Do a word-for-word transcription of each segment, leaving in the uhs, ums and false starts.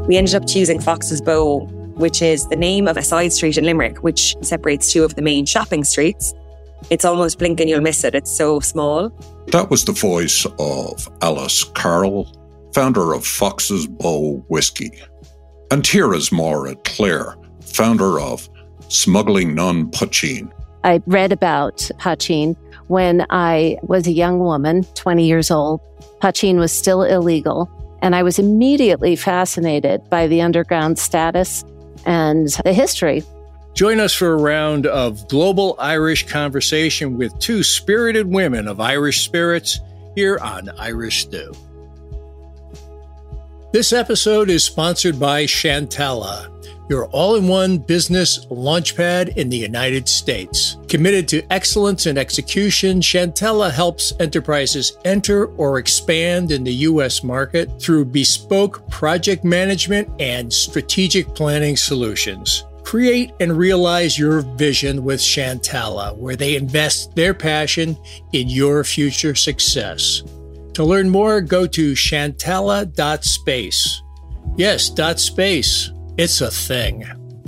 we ended up choosing Fox's Bow, which is the name of a side street in Limerick, which separates two of the main shopping streets. It's almost blink and you'll miss it. It's so small. That was the voice of Alice Carroll, founder of Fox's Bow Whiskey. And here is Maura Clare, founder of Smuggling Nun Poitín. I read about poitín when I was a young woman, twenty years old. Poitín was still illegal, and I was immediately fascinated by the underground status and the history. Join us for a round of global Irish conversation with two spirited women of Irish spirits here on Irish Stew. This episode is sponsored by Shantella, your all-in-one business launchpad in the United States. Committed to excellence in execution, Shantella helps enterprises enter or expand in the U S market through bespoke project management and strategic planning solutions. Create and realize your vision with Shantella, where they invest their passion in your future success. To learn more, go to shantella dot space. Yes, dot space. It's a thing.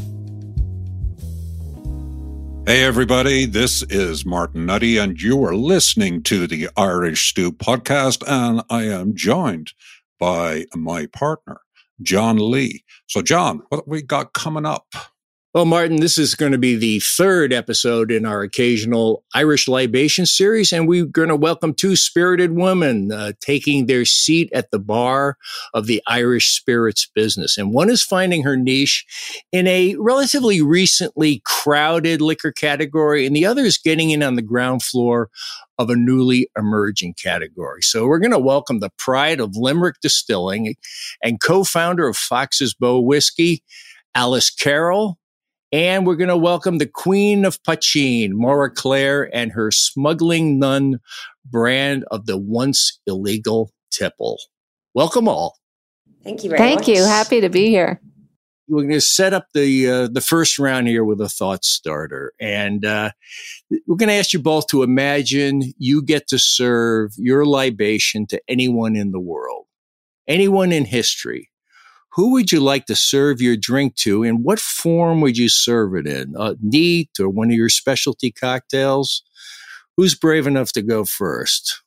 Hey, everybody, this is Martin Nutty, and you are listening to the Irish Stew podcast, and I am joined by my partner, John Lee. So, John, what have we got coming up? Well, Martin, this is going to be the third episode in our occasional Irish libation series, and we're going to welcome two spirited women uh, taking their seat at the bar of the Irish spirits business. And one is finding her niche in a relatively recently crowded liquor category, and the other is getting in on the ground floor of a newly emerging category. So we're going to welcome the pride of Limerick Distilling and co-founder of Fox's Bow Whiskey, Alice Carroll. And we're going to welcome the Queen of Poitín, Maura Clare, and her Smuggling Nun brand of the once illegal tipple. Welcome all. Thank you very Thank much. Thank you. Happy to be here. We're going to set up the uh, the first round here with a thought starter. And uh, we're going to ask you both to imagine you get to serve your libation to anyone in the world, anyone in history. Who would you like to serve your drink to, and what form would you serve it in? Uh, neat or one of your specialty cocktails? Who's brave enough to go first?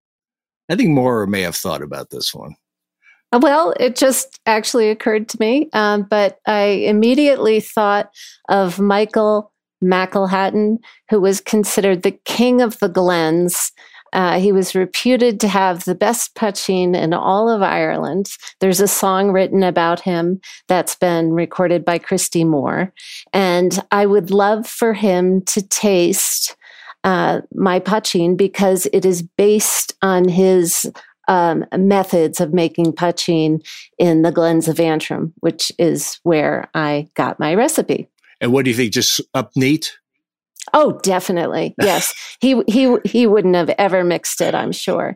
I think Maura may have thought about this one. Well, it just actually occurred to me, um, but I immediately thought of Michael McElhatton, who was considered the king of the Glens. Uh, he was reputed to have the best poitín in all of Ireland. There's a song written about him that's been recorded by Christy Moore. And I would love for him to taste uh, my poitín because it is based on his um, methods of making poitín in the Glens of Antrim, which is where I got my recipe. And what do you think? Just up neat? Oh, definitely. Yes. he he he wouldn't have ever mixed it, I'm sure.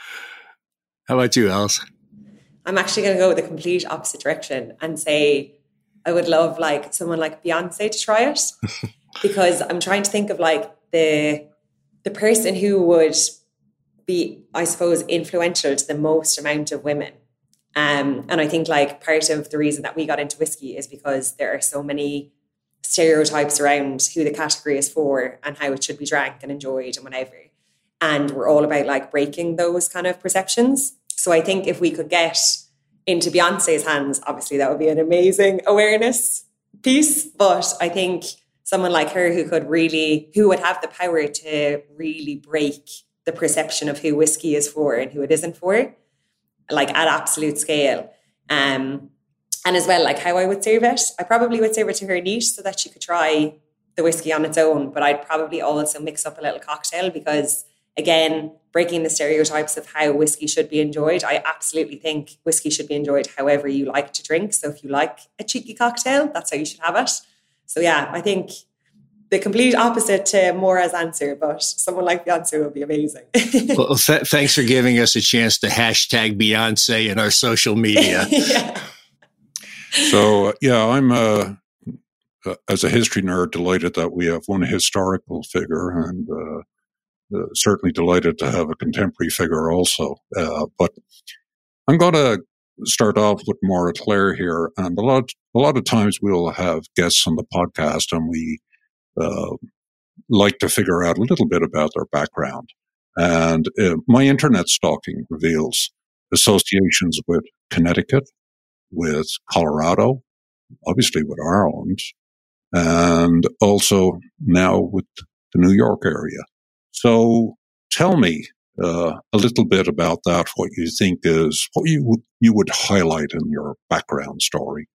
How about you, Alice? I'm actually going to go the complete opposite direction and say I would love like someone like Beyonce to try it because I'm trying to think of like the the person who would be, I suppose, influential to the most amount of women. Um, and I think like part of the reason that we got into whiskey is because there are so many stereotypes around who the category is for and how it should be drank and enjoyed and whatever. And we're all about like breaking those kind of perceptions. So I think if we could get into Beyonce's hands, obviously that would be an amazing awareness piece. But I think someone like her who could really, who would have the power to really break the perception of who whiskey is for and who it isn't for, like at absolute scale. Um, And as well, like how I would serve it, I probably would serve it to her niche so that she could try the whiskey on its own. But I'd probably also mix up a little cocktail because, again, breaking the stereotypes of how whiskey should be enjoyed. I absolutely think whiskey should be enjoyed however you like to drink. So if you like a cheeky cocktail, that's how you should have it. So yeah, I think the complete opposite to Maura's answer, but someone like Beyonce would be amazing. Well, th- thanks for giving us a chance to hashtag Beyonce in our social media. Yeah. So, uh, yeah, I'm, uh, uh, as a history nerd, delighted that we have one historical figure and uh, uh, certainly delighted to have a contemporary figure also. Uh, but I'm going to start off with Maura Claire here, and a lot, a lot of times we'll have guests on the podcast, and we uh, like to figure out a little bit about their background. And uh, my internet stalking reveals associations with Connecticut, with Colorado, obviously with Ireland, and also now with the New York area. So tell me uh, a little bit about that, what you think is, what you would, you would highlight in your background story.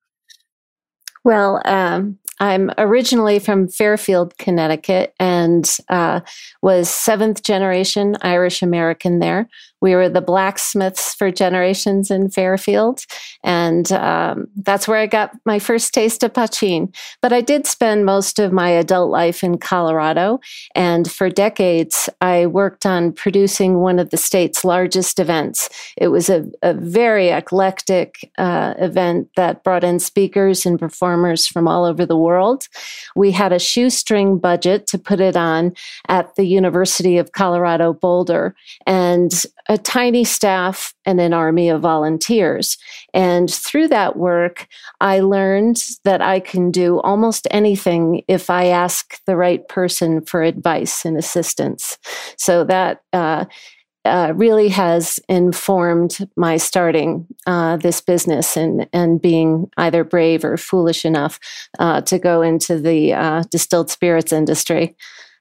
Well, um, I'm originally from Fairfield, Connecticut, and uh, was seventh generation Irish American there. We were the blacksmiths for generations in Fairfield, and um, that's where I got my first taste of poitín. But I did spend most of my adult life in Colorado, and for decades, I worked on producing one of the state's largest events. It was a, a very eclectic uh, event that brought in speakers and performers from all over the world. We had a shoestring budget to put it on at the University of Colorado Boulder, and a tiny staff and an army of volunteers. And through that work, I learned that I can do almost anything if I ask the right person for advice and assistance. So that uh, uh, really has informed my starting uh, this business and, and being either brave or foolish enough uh, to go into the uh, distilled spirits industry.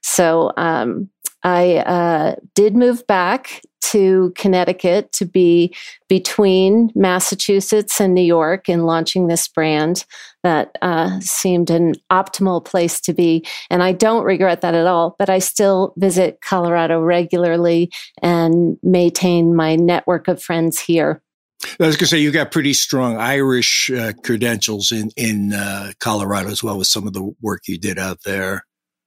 So um, I uh, did move back to Connecticut to be between Massachusetts and New York in launching this brand that uh, seemed an optimal place to be. And I don't regret that at all, but I still visit Colorado regularly and maintain my network of friends here. I was going to say, you got pretty strong Irish uh, credentials in, in uh, Colorado as well with some of the work you did out there.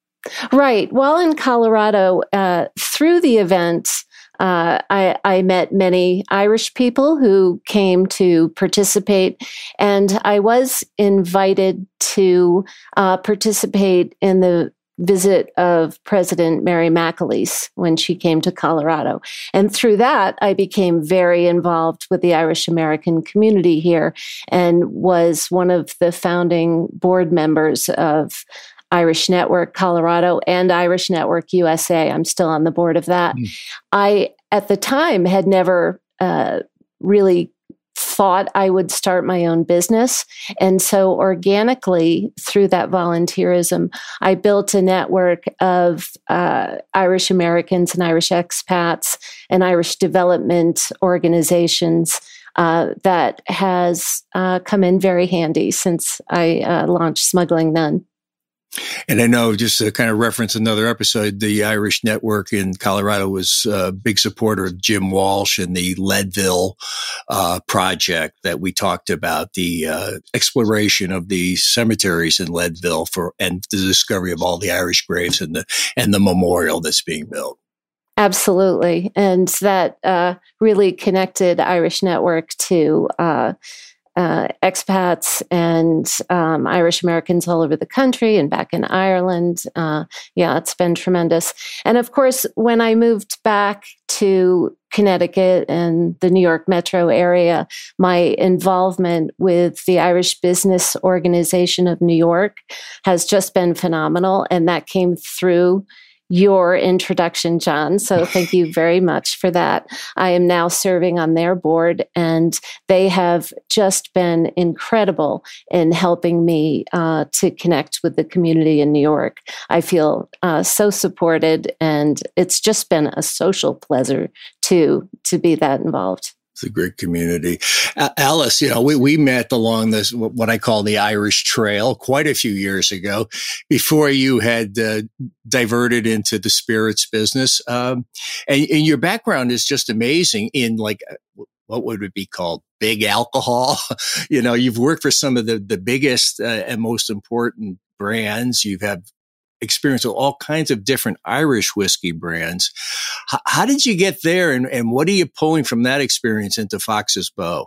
Right. While in Colorado, uh, through the event, Uh, I, I met many Irish people who came to participate, and I was invited to uh, participate in the visit of President Mary McAleese when she came to Colorado. And through that, I became very involved with the Irish American community here and was one of the founding board members of Irish Network Colorado and Irish Network U S A. I'm still on the board of that. Mm. I, at the time, had never uh, really thought I would start my own business. And so organically, through that volunteerism, I built a network of uh, Irish Americans and Irish expats and Irish development organizations uh, that has uh, come in very handy since I uh, launched Smuggling None. And I know, just to kind of reference another episode, the Irish Network in Colorado was a big supporter of Jim Walsh and the Leadville uh, project that we talked about, the uh, exploration of the cemeteries in Leadville for and the discovery of all the Irish graves and the and the memorial that's being built. Absolutely. And that uh, really connected Irish Network to uh Uh, expats and um, Irish Americans all over the country and back in Ireland. Uh, yeah, it's been tremendous. And of course, when I moved back to Connecticut and the New York metro area, my involvement with the Irish Business Organization of New York has just been phenomenal. And that came through your introduction, John. So thank you very much for that. I am now serving on their board, and they have just been incredible in helping me uh, to connect with the community in New York. I feel uh, so supported, and it's just been a social pleasure to to be that involved. It's a great community. Uh, Alice, you know, we, we met along this, what I call the Irish Trail quite a few years ago before you had uh, diverted into the spirits business. Um, and, and your background is just amazing in like, what would it be called? Big alcohol. You know, you've worked for some of the, the biggest uh, and most important brands. You've had experience with all kinds of different Irish whiskey brands. H- how did you get there, and, and what are you pulling from that experience into Fox's Bow?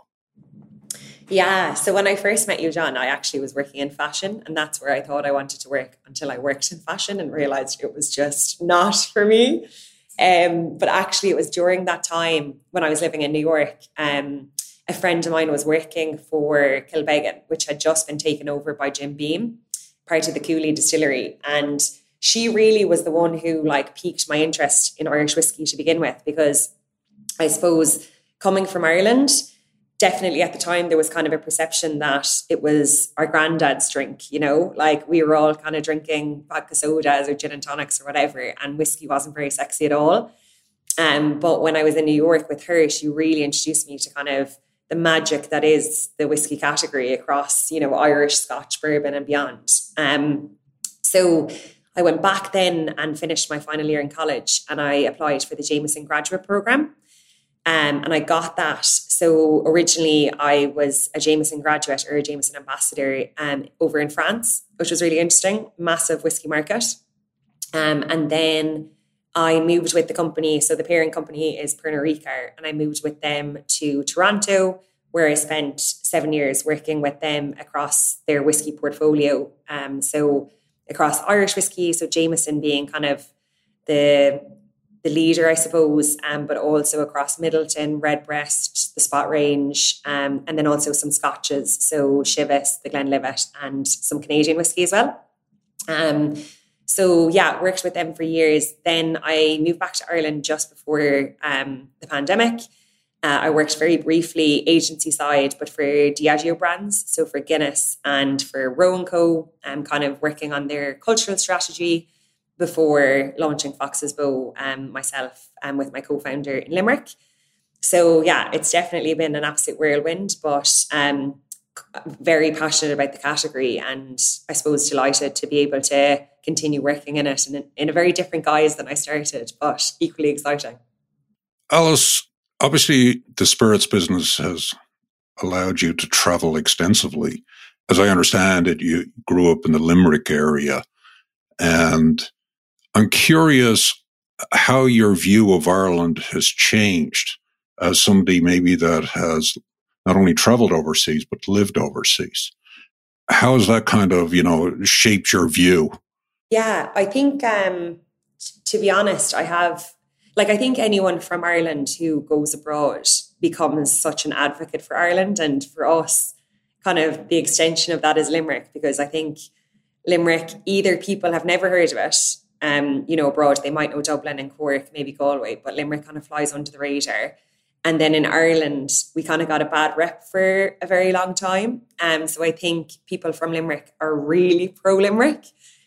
Yeah, so when I first met you, John, I actually was working in fashion, and that's where I thought I wanted to work until I worked in fashion and realized it was just not for me. Um, but actually, it was during that time when I was living in New York. Um, a friend of mine was working for Kilbeggan, which had just been taken over by Jim Beam, part of the Cooley distillery. And she really was the one who like piqued my interest in Irish whiskey to begin with, because I suppose coming from Ireland, definitely at the time there was kind of a perception that it was our granddad's drink, you know, like we were all kind of drinking vodka sodas or gin and tonics or whatever, and whiskey wasn't very sexy at all. Um, but when I was in New York with her, she really introduced me to kind of the magic that is the whiskey category across, you know, Irish, Scotch, bourbon and beyond. Um, so I went back then and finished my final year in college, and I applied for the Jameson graduate program. Um, and I got that. So originally I was a Jameson graduate or a Jameson ambassador um, over in France, which was really interesting, massive whiskey market. Um, and then I moved with the company. So the parent company is Pernod Ricard, and I moved with them to Toronto, where I spent seven years working with them across their whiskey portfolio. Um, so across Irish whiskey, so Jameson being kind of the the leader, I suppose, um, but also across Middleton, Redbreast, the Spot range, um, and then also some Scotches, so Chivas, the Glenlivet, and some Canadian whiskey as well. Um, so yeah, worked with them for years. Then I moved back to Ireland just before um, the pandemic. Uh, I worked very briefly agency side, but for Diageo brands, so for Guinness and for Roe and Co, um, kind of working on their cultural strategy before launching Fox's Bow um, myself and um, with my co-founder in Limerick. So yeah, it's definitely been an absolute whirlwind, but um, very passionate about the category, and I suppose delighted to be able to continue working in it in, in a very different guise than I started, but equally exciting. Alice, obviously the spirits business has allowed you to travel extensively. As I understand it, you grew up in the Limerick area, and I'm curious how your view of Ireland has changed as somebody maybe that has not only traveled overseas, but lived overseas. How has that kind of, you know, shaped your view? Yeah, I think, um, t- to be honest, I have, like, I think anyone from Ireland who goes abroad becomes such an advocate for Ireland, and for us, kind of the extension of that is Limerick, because I think Limerick, either people have never heard of it, Um, you know, abroad, they might know Dublin and Cork, maybe Galway, but Limerick kind of flies under the radar. And then in Ireland, we kind of got a bad rep for a very long time. Um, so I think people from Limerick are really pro-Limerick.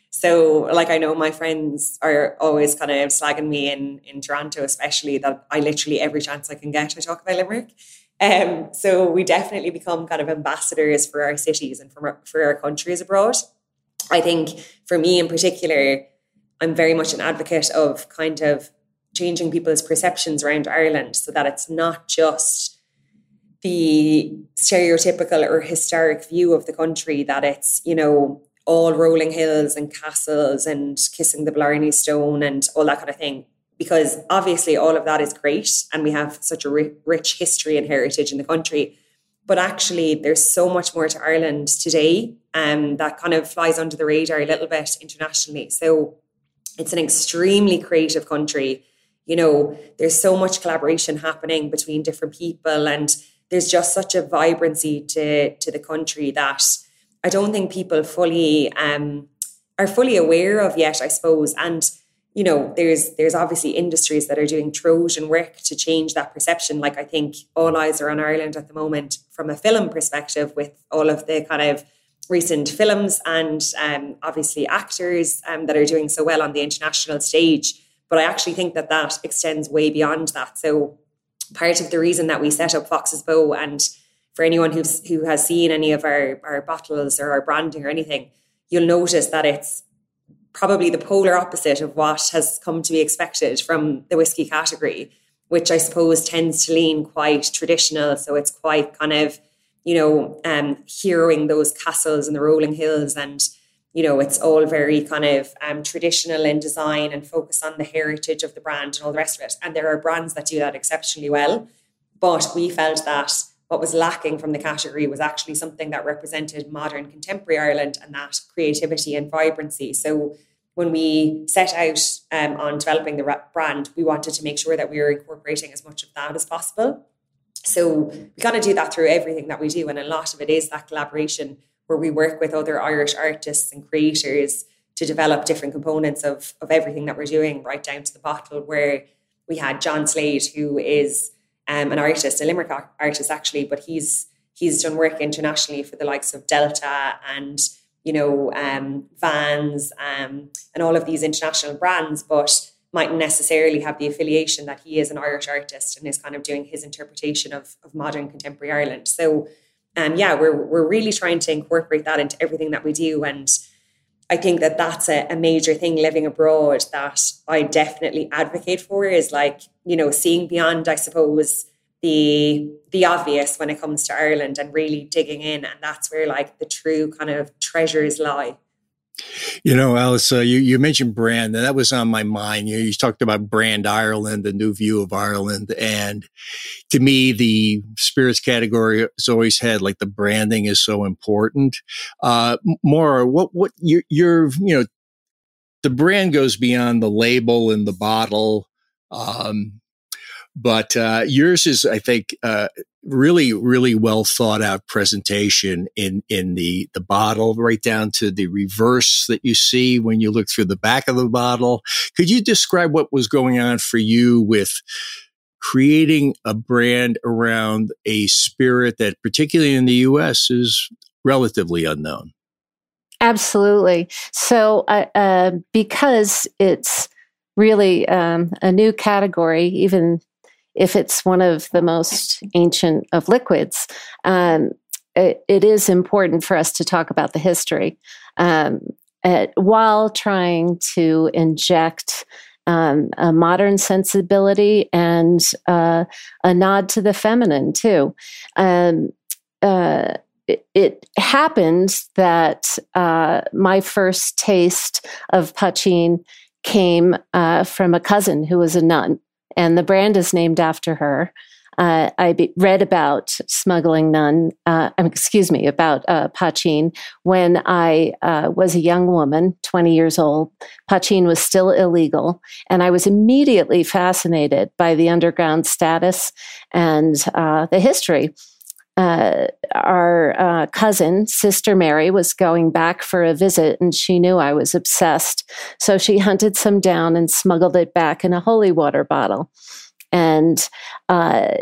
So like, I know my friends are always kind of slagging me in, in Toronto, especially, that I literally, every chance I can get, I talk about Limerick. Um, so we definitely become kind of ambassadors for our cities and for our, for our countries abroad. I think for me in particular, I'm very much an advocate of kind of changing people's perceptions around Ireland, so that it's not just the stereotypical or historic view of the country, that it's, you know, all rolling hills and castles and kissing the Blarney Stone and all that kind of thing. Because obviously all of that is great, and we have such a ri- rich history and heritage in the country. But actually there's so much more to Ireland today um, that kind of flies under the radar a little bit internationally. So it's an extremely creative country. You know, there's so much collaboration happening between different people, and there's just such a vibrancy to, to the country that I don't think people fully um, are fully aware of yet, I suppose. And, you know, there's there's obviously industries that are doing Trojan work to change that perception. Like, I think all eyes are on Ireland at the moment from a film perspective, with all of the kind of recent films and um, obviously actors um, that are doing so well on the international stage. But I actually think that that extends way beyond that. So part of the reason that we set up Fox's Bow, and for anyone who's, who has seen any of our, our bottles or our branding or anything, you'll notice that it's probably the polar opposite of what has come to be expected from the whiskey category, which I suppose tends to lean quite traditional. So it's quite kind of, you know, um, heroing those castles and the rolling hills, and, you know, it's all very kind of um, traditional in design and focus on the heritage of the brand and all the rest of it. And there are brands that do that exceptionally well. But we felt that what was lacking from the category was actually something that represented modern contemporary Ireland and that creativity and vibrancy. So when we set out um, on developing the brand, we wanted to make sure that we were incorporating as much of that as possible. So we kind of do that through everything that we do. And a lot of it is that collaboration where we work with other Irish artists and creators to develop different components of, of everything that we're doing, right down to the bottle, where we had John Slade, who is um, an artist, a Limerick artist actually, but he's he's done work internationally for the likes of Delta and, you know, um, Vans um, and all of these international brands, but mightn't necessarily have the affiliation that he is an Irish artist and is kind of doing his interpretation of, of modern contemporary Ireland. So, um, yeah, we're we're really trying to incorporate that into everything that we do. And I think that that's a, a major thing living abroad that I definitely advocate for, is like, you know, seeing beyond, I suppose, the the obvious when it comes to Ireland and really digging in. And that's where like the true kind of treasures lie. You know, Alice, uh, you, you mentioned brand, and that was on my mind. You, you talked about Brand Ireland, the new view of Ireland. And to me, the spirits category has always had like the branding is so important. Uh, Maura, what, what you're, you're, you know, the brand goes beyond the label and the bottle. Um, But uh, yours is, I think, uh, really, really well thought out presentation in in the the bottle, right down to the reverse that you see when you look through the back of the bottle. Could you describe what was going on for you with creating a brand around a spirit that, particularly in the U S, is relatively unknown? Absolutely. So, uh, uh, because it's really um, a new category, even if it's one of the most ancient of liquids, um, it, it is important for us to talk about the history um, at, while trying to inject um, a modern sensibility and uh, a nod to the feminine too. Um, uh, it, it happened that uh, my first taste of poitín came uh, from a cousin who was a nun. And the brand is named after her. Uh, I be, read about smuggling nun, uh, excuse me, about uh, poitín when I uh, was a young woman, twenty years old. Poitín was still illegal. And I was immediately fascinated by the underground status and uh, the history. Uh, our uh, cousin, Sister Mary, was going back for a visit, and she knew I was obsessed. So she hunted some down and smuggled it back in a holy water bottle. And uh,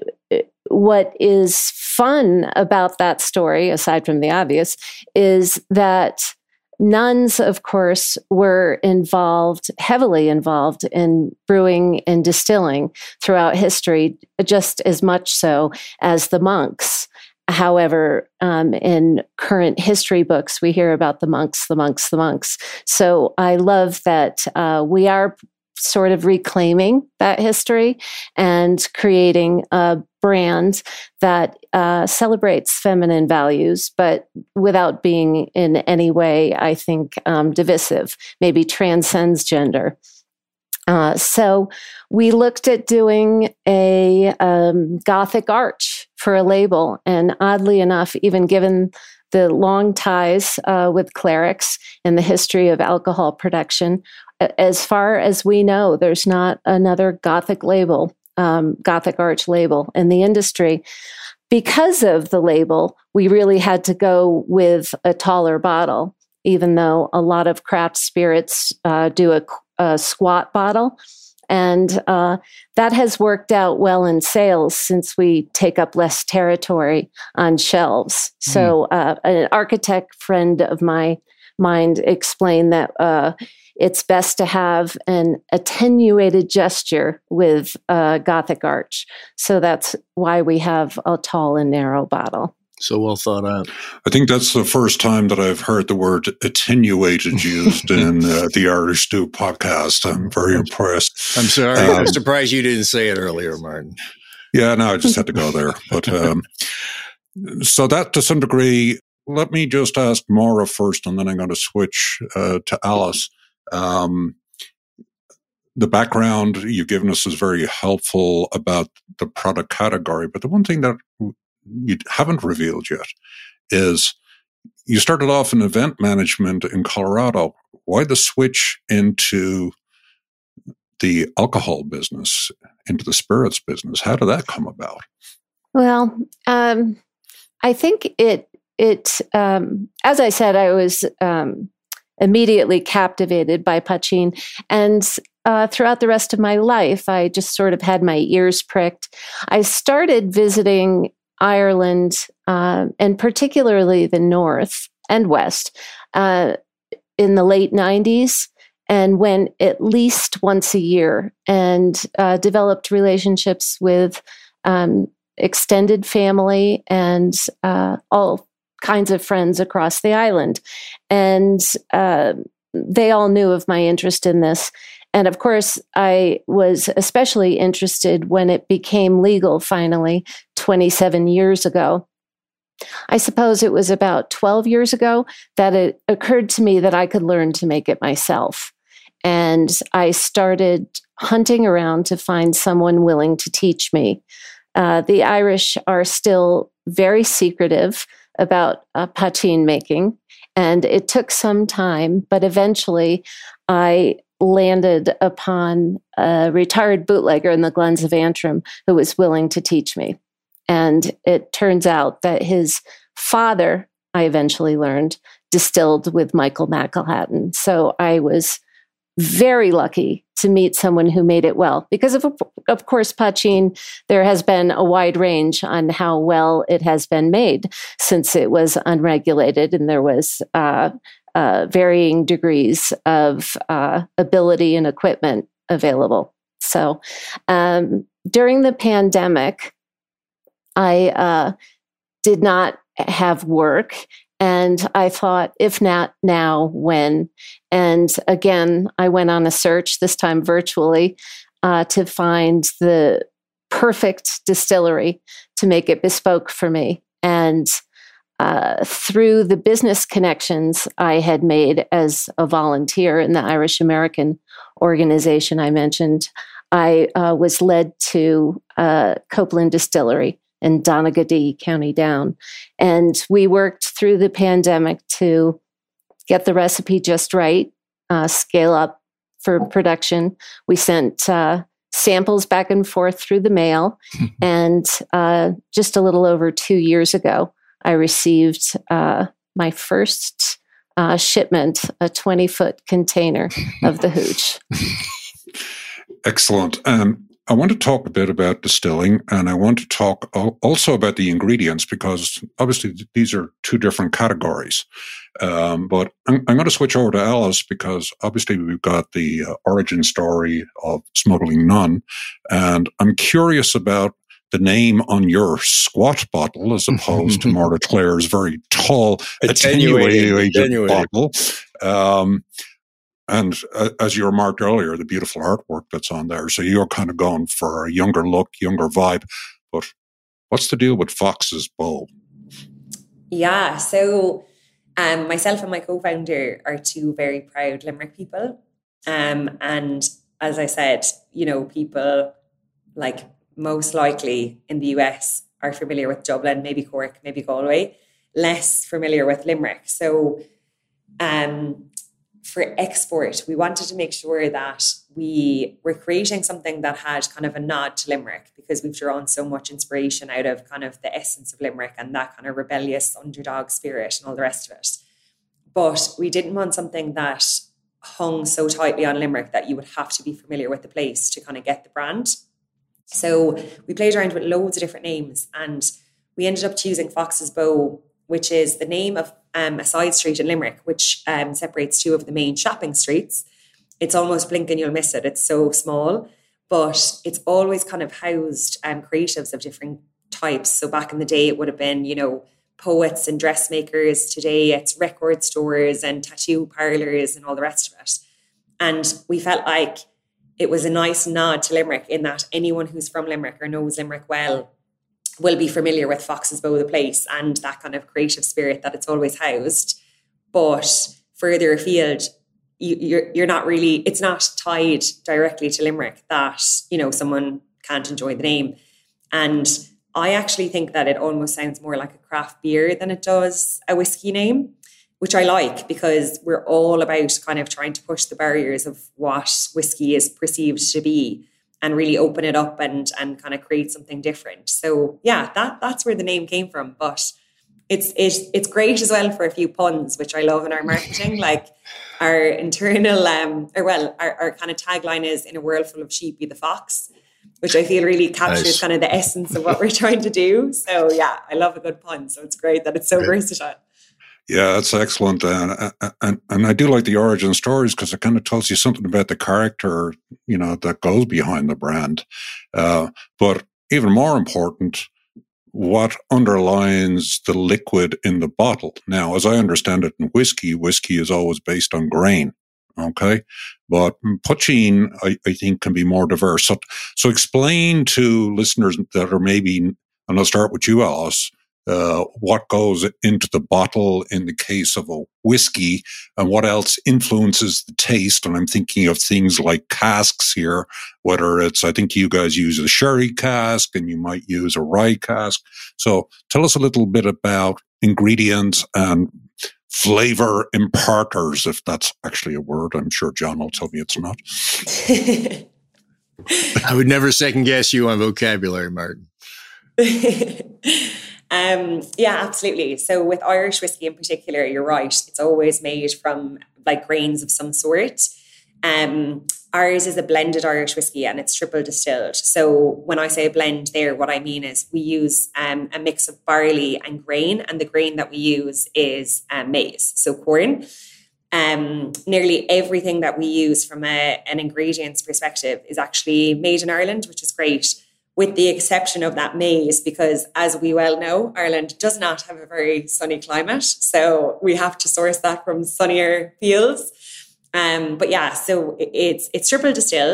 what is fun about that story, aside from the obvious, is that nuns, of course, were involved, heavily involved in brewing and distilling throughout history, just as much so as the monks. However, um, in current history books, we hear about the monks, the monks, the monks. So I love that uh, we are sort of reclaiming that history and creating a brand that uh, celebrates feminine values, but without being in any way, I think, um, divisive, maybe transcends gender. Uh, so we looked at doing a um, Gothic arch for a label. And oddly enough, even given the long ties uh, with clerics and the history of alcohol production, as far as we know, there's not another Gothic label, um, Gothic arch label in the industry. Because of the label, we really had to go with a taller bottle, even though a lot of craft spirits uh, do a, a squat bottle. And uh, that has worked out well in sales since we take up less territory on shelves. Mm. So uh, an architect friend of my mind explained that uh, it's best to have an attenuated gesture with a Gothic arch. So that's why we have a tall and narrow bottle. So well thought out. I think that's the first time that I've heard the word attenuated used in uh, the Irish Stew podcast. I'm very impressed. I'm sorry. Um, I'm surprised you didn't say it earlier, Martin. Yeah, no, I just had to go there. But um, so that to some degree, let me just ask Maura first, and then I'm going to switch uh, to Alice. Um, the background you've given us is very helpful about the product category. But the one thing that you haven't revealed yet is you started off in event management in Colorado. Why the switch into the alcohol business, into the spirits business? How did that come about? Well, um, I think it, it um, as I said, I was um, immediately captivated by poitín. And uh, throughout the rest of my life, I just sort of had my ears pricked. I started visiting Ireland, uh, and particularly the North and West, uh, in the late nineties, and went at least once a year, and uh, developed relationships with um, extended family and uh, all kinds of friends across the island. And uh, they all knew of my interest in this. And of course, I was especially interested when it became legal finally twenty-seven years ago. I suppose it was about twelve years ago that it occurred to me that I could learn to make it myself. And I started hunting around to find someone willing to teach me. Uh, the Irish are still very secretive about uh, poitín making, and it took some time, but eventually I landed upon a retired bootlegger in the Glens of Antrim who was willing to teach me. And it turns out that his father, I eventually learned, distilled with Michael McElhatton. So I was very lucky to meet someone who made it well. Because of, of course, poitín, there has been a wide range on how well it has been made since it was unregulated, and there was uh, uh, varying degrees of uh, ability and equipment available. So um, during the pandemic, I uh, did not have work. And I thought, if not now, when? And again, I went on a search, this time virtually, uh, to find the perfect distillery to make it bespoke for me. And uh, through the business connections I had made as a volunteer in the Irish American organization I mentioned, I uh, was led to uh, Copeland Distillery in Donaghadee, County Down. And we worked through the pandemic to get the recipe just right, uh, scale up for production. We sent uh, samples back and forth through the mail. And uh, just a little over two years ago, I received uh, my first uh, shipment, a twenty-foot container of the hooch. Excellent. Um, I want to talk a bit about distilling, and I want to talk also about the ingredients, because obviously these are two different categories. Um, but I'm, I'm going to switch over to Alice, because obviously we've got the uh, origin story of Smuggling None, and I'm curious about the name on your squat bottle as opposed to Martha Claire's very tall, attenuated, attenuated bottle. Um, And uh, as you remarked earlier, the beautiful artwork that's on there. So you're kind of going for a younger look, younger vibe. But what's the deal with Fox's Bow? Yeah, so um, myself and my co-founder are two very proud Limerick people. Um, and as I said, you know, people like most likely in the U S are familiar with Dublin, maybe Cork, maybe Galway, less familiar with Limerick. So um for export, we wanted to make sure that we were creating something that had kind of a nod to Limerick, because we've drawn so much inspiration out of kind of the essence of Limerick and that kind of rebellious underdog spirit and all the rest of it. But we didn't want something that hung so tightly on Limerick that you would have to be familiar with the place to kind of get the brand. So we played around with loads of different names, and we ended up choosing Fox's Bow, which is the name of um, a side street in Limerick, which um, separates two of the main shopping streets. It's almost blink and you'll miss it. It's so small, but it's always kind of housed um, creatives of different types. So back in the day, it would have been, you know, poets and dressmakers. Today, it's record stores and tattoo parlours and all the rest of it. And we felt like it was a nice nod to Limerick, in that anyone who's from Limerick or knows Limerick well will be familiar with Fox's Bow, the place, and that kind of creative spirit that it's always housed. But further afield, you, you're you're not really, it's not tied directly to Limerick that, you know, someone can't enjoy the name. And I actually think that it almost sounds more like a craft beer than it does a whiskey name, which I like, because we're all about kind of trying to push the barriers of what whiskey is perceived to be. and really open it up and and kind of create something different. So yeah, that that's where the name came from. But it's it's it's great as well for a few puns, which I love in our marketing. Like our internal um or well, our, our kind of tagline is "In a world full of sheep, be the fox," which I feel really captures nice. kind of the essence of what we're trying to do. So yeah, I love a good pun. So it's great that it's so great. versatile. Yeah, that's excellent. And, and and I do like the origin stories because it kind of tells you something about the character, you know, that goes behind the brand. Uh, but even more important, what underlines the liquid in the bottle. Now, as I understand it in whiskey, whiskey is always based on grain. Okay. But poaching, I, I think, can be more diverse. So, so explain to listeners that are maybe, and I'll start with you, Alice, uh, what goes into the bottle in the case of a whiskey and what else influences the taste. And I'm thinking of things like casks here, whether it's, I think you guys use a sherry cask and you might use a rye cask. So tell us a little bit about ingredients and flavor imparters, if that's actually a word. I'm sure John will tell me it's not. I would never second guess you on vocabulary, Martin. Um, yeah, absolutely. So with Irish whiskey in particular, you're right. It's always made from like grains of some sort. Um, ours is a blended Irish whiskey and it's triple distilled. So when I say blend there, what I mean is we use um, a mix of barley and grain, and the grain that we use is um, maize, so corn. Um, nearly everything that we use from a, an ingredients perspective is actually made in Ireland, which is great, with the exception of that maize, because as we well know, Ireland does not have a very sunny climate. So we have to source that from sunnier fields. Um, but yeah, so it's it's triple distilled.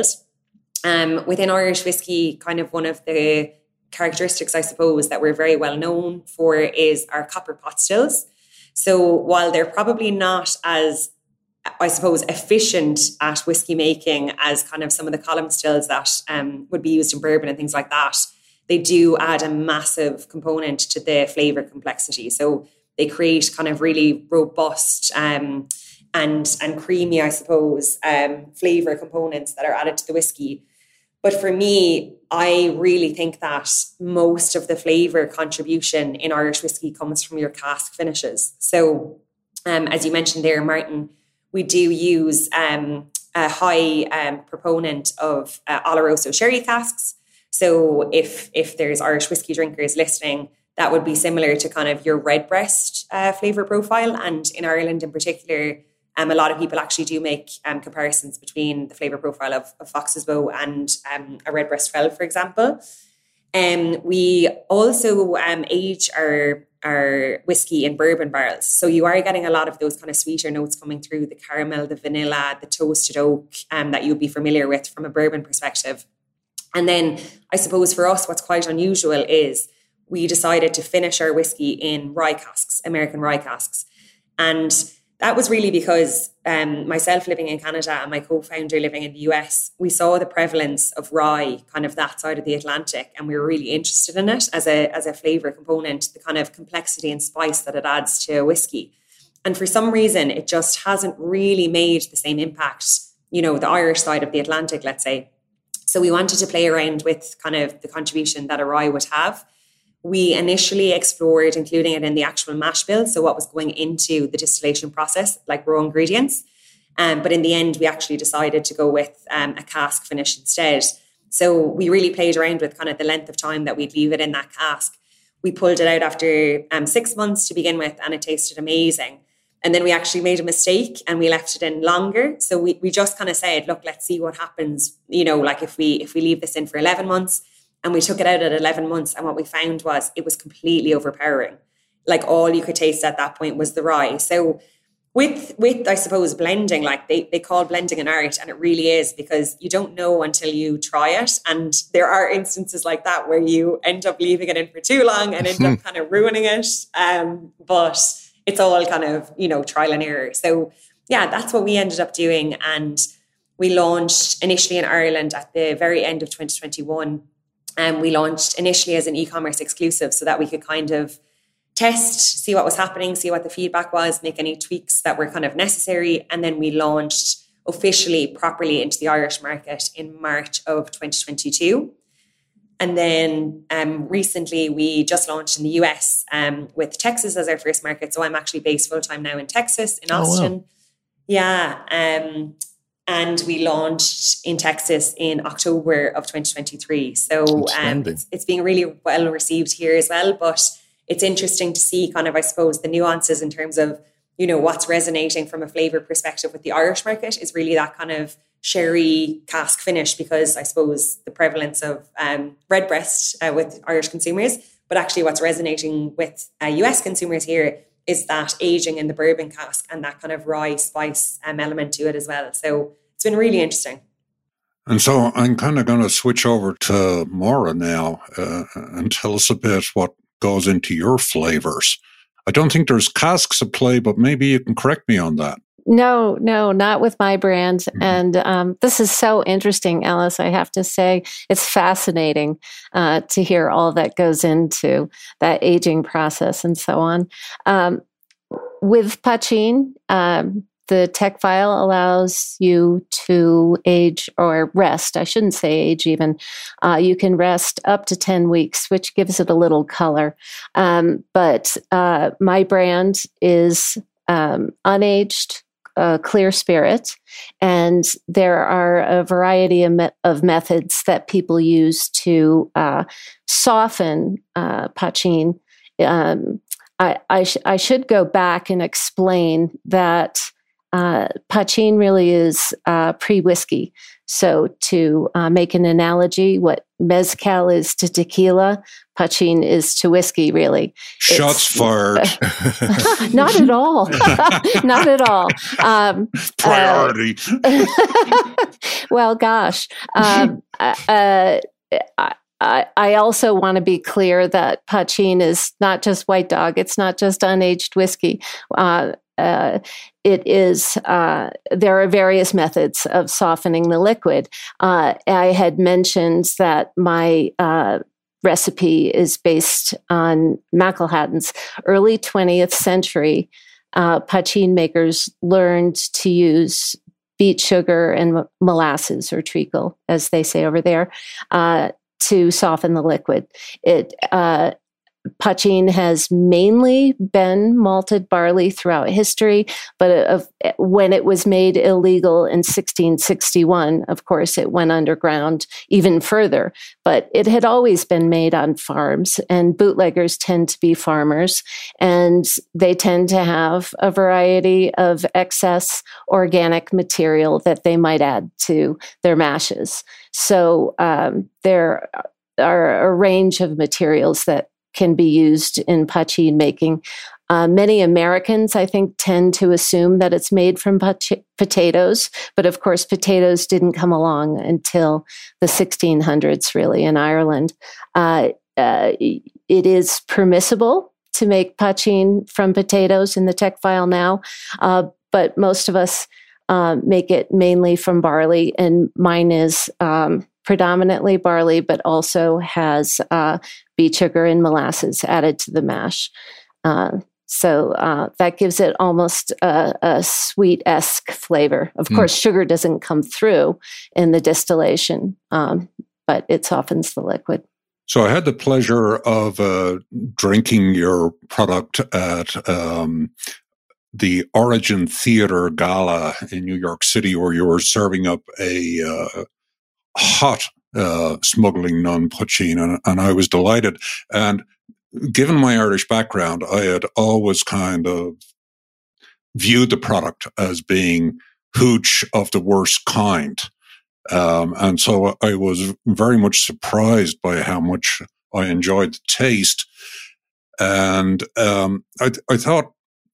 Um, within Irish whiskey, kind of one of the characteristics, I suppose, that we're very well known for is our copper pot stills. So while they're probably not as, I suppose, efficient at whiskey making as kind of some of the column stills that um, would be used in bourbon and things like that, they do add a massive component to the flavour complexity. So they create kind of really robust um, and, and creamy, I suppose, um, flavour components that are added to the whiskey. But for me, I really think that most of the flavour contribution in Irish whiskey comes from your cask finishes. So um, as you mentioned there, Martin, we do use um, a high um, proponent of uh, Oloroso sherry casks. So if if there's Irish whiskey drinkers listening, that would be similar to kind of your redbreast uh, flavour profile. And in Ireland in particular, um, a lot of people actually do make um, comparisons between the flavour profile of, of Fox's Bow and um, a redbreast twelve, for example. Um, we also um, age our our whiskey in bourbon barrels. So you are getting a lot of those kind of sweeter notes coming through, the caramel, the vanilla, the toasted oak um, that you'd be familiar with from a bourbon perspective. And then I suppose for us, what's quite unusual is we decided to finish our whiskey in rye casks, American rye casks. And that was really because um, myself living in Canada and my co-founder living in the U S, we saw the prevalence of rye kind of that side of the Atlantic, and we were really interested in it as a as a flavour component, the kind of complexity and spice that it adds to a whiskey. And for some reason, it just hasn't really made the same impact, you know, the Irish side of the Atlantic, let's say. So we wanted to play around with kind of the contribution that a rye would have. We initially explored including it in the actual mash bill, so what was going into the distillation process, like raw ingredients. Um, but in the end, we actually decided to go with um, a cask finish instead. So we really played around with kind of the length of time that we'd leave it in that cask. We pulled it out after um, six months to begin with, and it tasted amazing. And then we actually made a mistake and we left it in longer. So we, we just kind of said, look, let's see what happens. You know, like if we if we leave this in for eleven months, and we took it out at eleven months, and what we found was it was completely overpowering. Like all you could taste at that point was the rye. So with, with I suppose, blending, like they, they call blending an art, and it really is, because you don't know until you try it. And there are instances like that where you end up leaving it in for too long and end up kind of ruining it. Um, but it's all kind of, you know, trial and error. So yeah, that's what we ended up doing. And we launched initially in Ireland at the very end of twenty twenty-one. And we launched initially as an e-commerce exclusive so that we could kind of test, see what was happening, see what the feedback was, make any tweaks that were kind of necessary. And then we launched officially, properly into the Irish market in March of twenty twenty-two. And then um, recently we just launched in the U S um, with Texas as our first market. So I'm actually based full-time now in Texas, in Austin. Oh, wow. Yeah. Um, and we launched in Texas in October of twenty twenty-three. So um, it's, it's being really well received here as well. But it's interesting to see kind of, I suppose, the nuances in terms of, you know, what's resonating from a flavour perspective with the Irish market is really that kind of sherry cask finish, because I suppose the prevalence of um, redbreast uh, with Irish consumers, but actually what's resonating with uh, U S consumers here is that aging in the bourbon cask and that kind of rye spice um, element to it as well. So it's been really interesting. And so I'm kind of going to switch over to Maura now uh, and tell us a bit what goes into your flavors. I don't think there's casks at play, but maybe you can correct me on that. No, no, not with my brand. Mm-hmm. And um, this is so interesting, Ellis, I have to say. It's fascinating uh, to hear all that goes into that aging process and so on. Um, with Pachin, um, the tech file allows you to age or rest. I shouldn't say age even. Uh, you can rest up to ten weeks, which gives it a little color. Um, but uh, my brand is um, unaged, Uh, clear spirit, and there are a variety of, me- of methods that people use to uh, soften uh, Pachin. Um, I, I, sh- I should go back and explain that uh, Pachin really is uh, pre-whiskey. So to uh, make an analogy, what mezcal is to tequila, Pachin is to whiskey, really. Shots it's, fired. Not at all. Not at all. Um, Priority. Uh, well, gosh. Um, uh, I, I also want to be clear that Pachin is not just White Dog. It's not just unaged whiskey. Uh, Uh, it is, uh, there are various methods of softening the liquid. Uh, I had mentioned that my uh, recipe is based on Macalhatton's. Early twentieth century, uh, Pachin makers learned to use beet sugar and m- molasses, or treacle, as they say over there, uh, to soften the liquid. It uh, Pachin has mainly been malted barley throughout history, but of, when it was made illegal in sixteen sixty-one, of course, it went underground even further. But it had always been made on farms, and bootleggers tend to be farmers, and they tend to have a variety of excess organic material that they might add to their mashes. So um, there are a range of materials that can be used in Pachin making. Uh, many Americans, I think, tend to assume that it's made from pot- potatoes, but of course, potatoes didn't come along until the sixteen hundreds, really, in Ireland. Uh, uh, it is permissible to make Pachin from potatoes in the tech file now, uh, but most of us uh, make it mainly from barley, and mine is um, predominantly barley, but also has uh, beet sugar and molasses added to the mash. Uh, so uh, that gives it almost a, a sweet-esque flavor. Of mm. course, sugar doesn't come through in the distillation, um, but it softens the liquid. So I had the pleasure of uh, drinking your product at um, the Origin Theater Gala in New York City, where you were serving up a uh, hot uh, smuggling nun Pachin, and, and I was delighted. And given my Irish background, I had always kind of viewed the product as being hooch of the worst kind. Um, and so I was very much surprised by how much I enjoyed the taste. And um, I, I thought,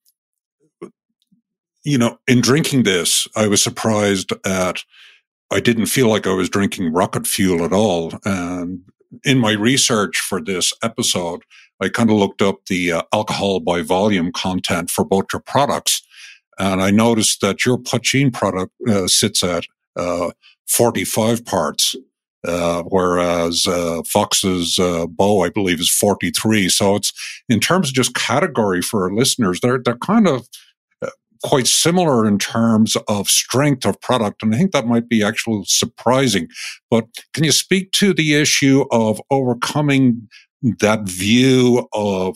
you know, in drinking this, I was surprised at I didn't feel like I was drinking rocket fuel at all. And in my research for this episode, I kind of looked up the uh, alcohol by volume content for both your products. And I noticed that your Pachin product uh, sits at uh, forty-five parts, uh, whereas uh, Fox's uh, Bow, I believe, is forty-three. So it's, in terms of just category for our listeners, they're, they're kind of quite similar in terms of strength of product. And I think that might be actually surprising. But can you speak to the issue of overcoming that view of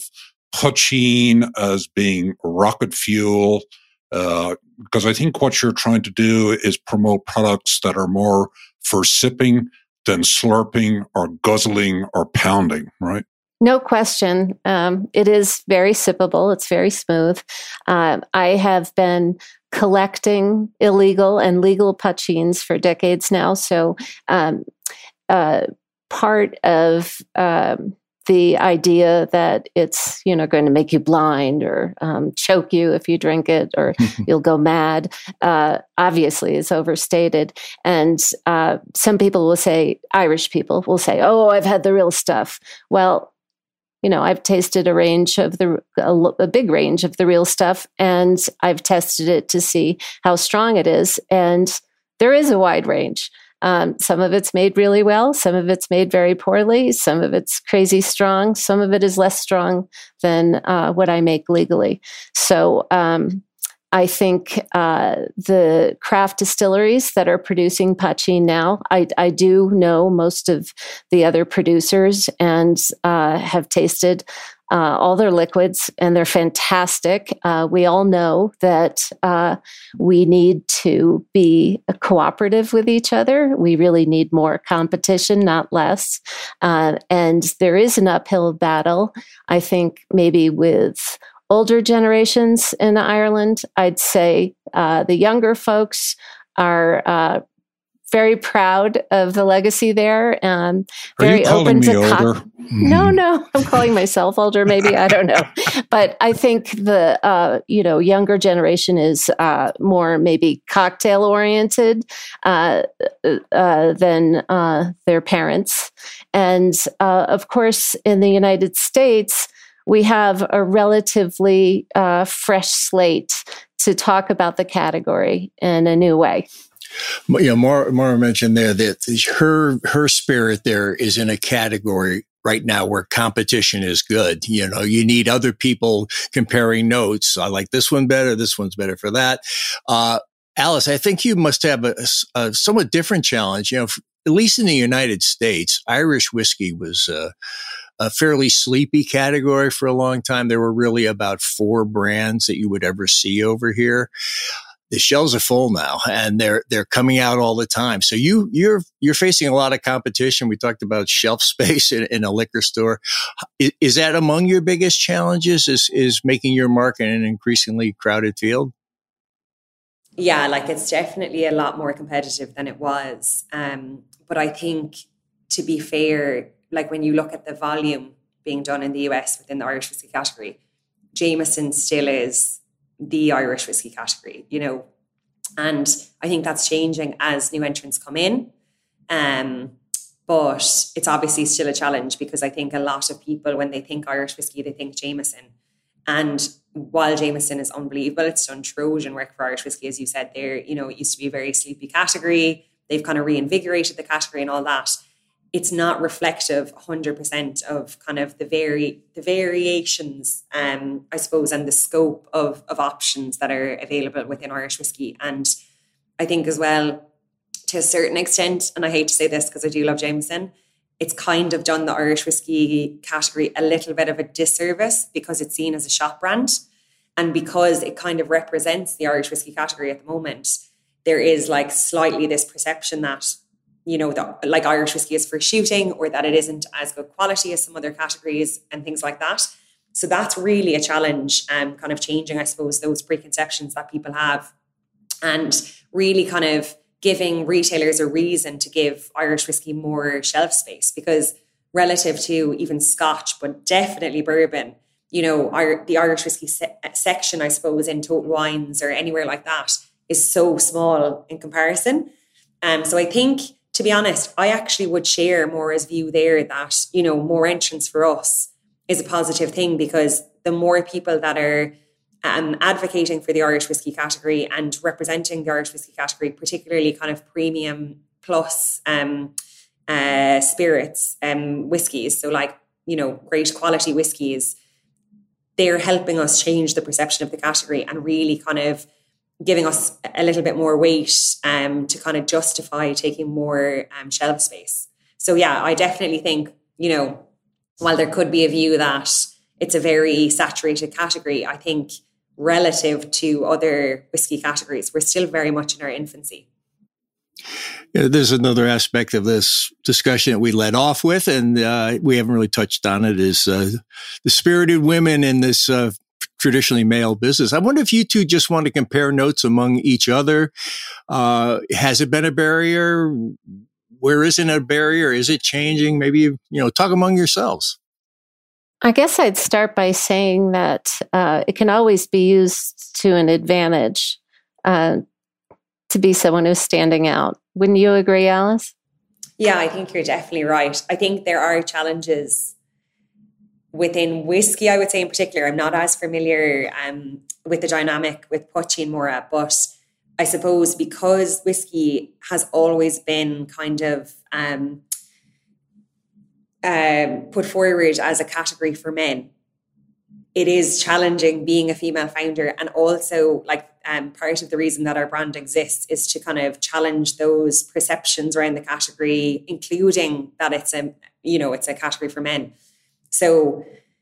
poaching as being rocket fuel? Uh, because I think what you're trying to do is promote products that are more for sipping than slurping or guzzling or pounding, right? No question. Um, it is very sippable. It's very smooth. Uh, I have been collecting illegal and legal poachings for decades now. So um, uh, part of um, the idea that it's, you know, going to make you blind or um, choke you if you drink it, or you'll go mad, uh, obviously is overstated. And uh, some people will say, Irish people will say, oh, I've had the real stuff. Well, you know, I've tasted a range of the, a, a big range of the real stuff, and I've tested it to see how strong it is. And there is a wide range. Um, some of it's made really well. Some of it's made very poorly. Some of it's crazy strong. Some of it is less strong than uh, what I make legally. So um, I think uh, the craft distilleries that are producing poaching now, I, I do know most of the other producers and uh, have tasted Uh, all their liquids, and they're fantastic. Uh, we all know that uh, we need to be cooperative with each other. We really need more competition, not less. Uh, and there is an uphill battle, I think, maybe with older generations in Ireland. I'd say uh, the younger folks are uh, very proud of the legacy there. Um, very Are you calling open me to older? co- No, no, I'm calling myself older. Maybe, I don't know. But I think the uh, you know younger generation is uh, more maybe cocktail oriented uh, uh, than uh, their parents. And uh, of course, in the United States, we have a relatively uh, fresh slate to talk about the category in a new way. You know, Maura, Maura mentioned there that her her spirit there is in a category right now where competition is good. You know, you need other people comparing notes. I like this one better. This one's better for that. Uh, Alice, I think you must have a, a somewhat different challenge. You know, at least in the United States, Irish whiskey was uh, a fairly sleepy category for a long time. There were really about four brands that you would ever see over here. The shelves are full now, and they're they're coming out all the time. So you you're you're facing a lot of competition. We talked about shelf space in, in a liquor store. Is, is that among your biggest challenges? Is is making your mark in an increasingly crowded field? Yeah, like it's definitely a lot more competitive than it was. Um, but I think, to be fair, like when you look at the volume being done in the U S within the Irish whiskey category, Jameson still is the Irish whiskey category, you know, and I think that's changing as new entrants come in. Um, but it's obviously still a challenge, because I think a lot of people, when they think Irish whiskey, they think Jameson. And while Jameson is unbelievable, it's done Trojan work for Irish whiskey, as you said there. You know, it used to be a very sleepy category. They've kind of reinvigorated the category and all that. It's not reflective one hundred percent of kind of the very the variations, um, I suppose, and the scope of, of options that are available within Irish whiskey. And I think as well, to a certain extent, and I hate to say this because I do love Jameson, it's kind of done the Irish whiskey category a little bit of a disservice, because it's seen as a shop brand. And because it kind of represents the Irish whiskey category at the moment, there is like slightly this perception that, you know, that like Irish whiskey is for shooting, or that it isn't as good quality as some other categories and things like that. So that's really a challenge, um, kind of changing, I suppose, those preconceptions that people have, and really kind of giving retailers a reason to give Irish whiskey more shelf space, because relative to even Scotch, but definitely bourbon, you know, our, the Irish whiskey se- section, I suppose, in Total Wines or anywhere like that is so small in comparison. Um, so I think, to be honest, I actually would share Maura's view there that, you know, more entrants for us is a positive thing, because the more people that are um, advocating for the Irish whiskey category and representing the Irish whiskey category, particularly kind of premium plus um, uh, spirits, um, whiskies, so like, you know, great quality whiskies, they're helping us change the perception of the category and really kind of giving us a little bit more weight um, to kind of justify taking more um, shelf space. So yeah, I definitely think, you know, while there could be a view that it's a very saturated category, I think relative to other whiskey categories, we're still very much in our infancy. Yeah, there's another aspect of this discussion that we led off with, and uh, we haven't really touched on it, is uh, the spirited women in this uh, traditionally male business. I wonder if you two just want to compare notes among each other. Uh, has it been a barrier? Where isn't a barrier? Is it changing? Maybe, you know, talk among yourselves. I guess I'd start by saying that uh, it can always be used to an advantage uh, to be someone who's standing out. Wouldn't you agree, Alice? Yeah, I think you're definitely right. I think there are challenges within whiskey, I would say in particular. I'm not as familiar um, with the dynamic with Poitín Mora, but I suppose because whiskey has always been kind of um, um, put forward as a category for men, it is challenging being a female founder. And also, like, um, part of the reason that our brand exists is to kind of challenge those perceptions around the category, including that it's a, you know, it's a category for men. So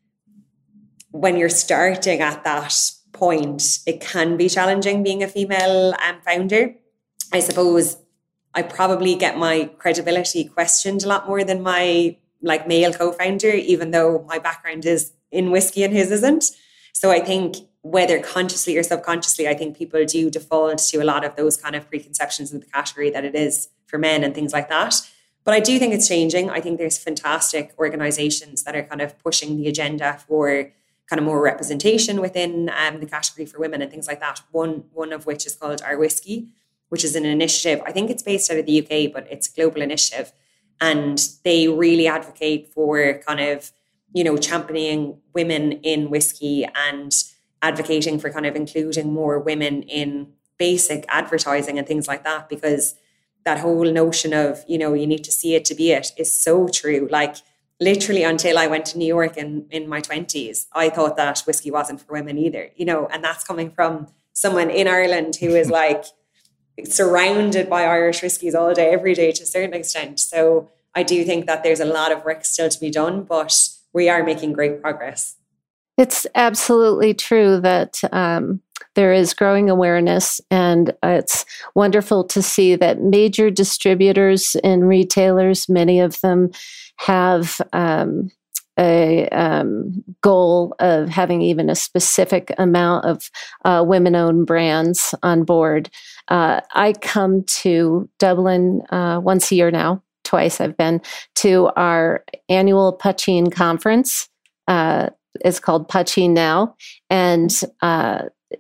when you're starting at that point, it can be challenging being a female um, founder. I suppose I probably get my credibility questioned a lot more than my like male co-founder, even though my background is in whiskey and his isn't. So I think whether consciously or subconsciously, I think people do default to a lot of those kind of preconceptions of the category that it is for men and things like that. But I do think it's changing. I think there's fantastic organizations that are kind of pushing the agenda for kind of more representation within um, the category for women and things like that. One, one of which is called Our Whiskey, which is an initiative. I think it's based out of the U K, but it's a global initiative. And they really advocate for kind of, you know, championing women in whiskey and advocating for kind of including more women in basic advertising and things like that, because that whole notion of, you know, you need to see it to be it is so true. Like literally until I went to New York in, in my twenties, I thought that whiskey wasn't for women either, you know, and that's coming from someone in Ireland who is like surrounded by Irish whiskies all day, every day to a certain extent. So I do think that there's a lot of work still to be done, but we are making great progress. It's absolutely true that um, there is growing awareness, and it's wonderful to see that major distributors and retailers, many of them have um, a um, goal of having even a specific amount of uh, women-owned brands on board. Uh, I come to Dublin uh, once a year now, twice I've been, to our annual Poitín conference. Uh, it's called Poitín Now. And uh,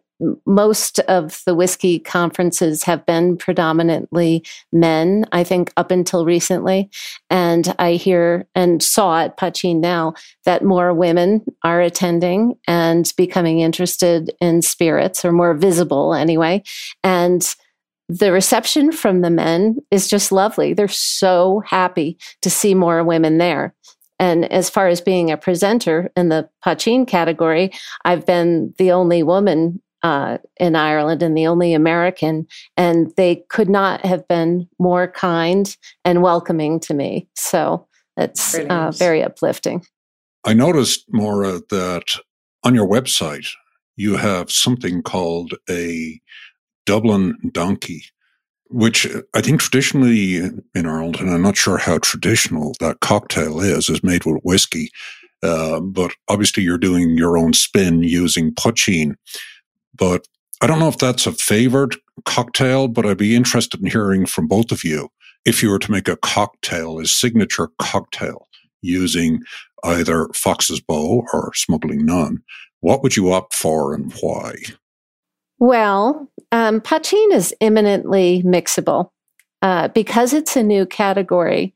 most of the whiskey conferences have been predominantly men, I think, up until recently. And I hear and saw at Poitín Now that more women are attending and becoming interested in spirits, or more visible anyway. And the reception from the men is just lovely. They're so happy to see more women there. And as far as being a presenter in the Poitín category, I've been the only woman uh, in Ireland and the only American, and they could not have been more kind and welcoming to me. So it's uh, very uplifting. I noticed, Maura, that on your website, you have something called a Dublin Donkey, which I think traditionally in Ireland, and I'm not sure how traditional that cocktail is, is made with whiskey. Uh, but obviously you're doing your own spin using Poitín. But I don't know if that's a favored cocktail, but I'd be interested in hearing from both of you. If you were to make a cocktail, a signature cocktail using either Fox's Bow or Smuggling Nun, what would you opt for and why? Well, um, Poitín is eminently mixable. Uh, because it's a new category,